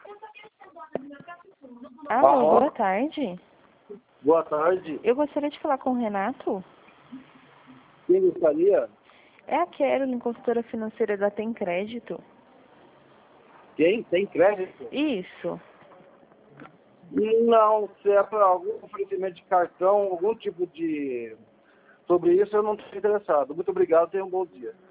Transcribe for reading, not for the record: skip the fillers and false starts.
Alô, boa tarde. Boa tarde. Eu gostaria de falar com o Renato. Quem gostaria? É a Carolyn, consultora financeira da Tem Crédito. Quem? Tem crédito? Isso. Não, se é para algum oferecimento de cartão, algum tipo de... Sobre isso eu não estou interessado. Muito obrigado, tenha um bom dia.